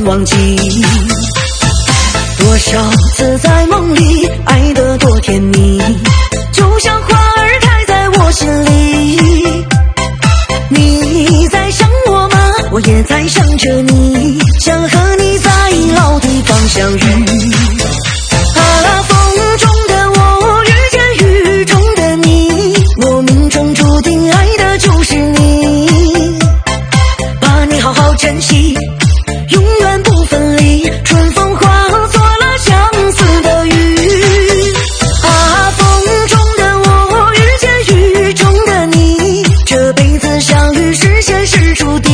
忘记。多少次在梦里爱得多甜蜜，就像花儿开在我心里。你在想我吗？我也在想着你，想和你在老地方相遇。风中的我遇见雨中的你，我命中注定爱的就是你。把你好好珍惜，永远不分离，春风化作了相思的雨。风中的我遇见雨中的你，这辈子相遇是前世注定。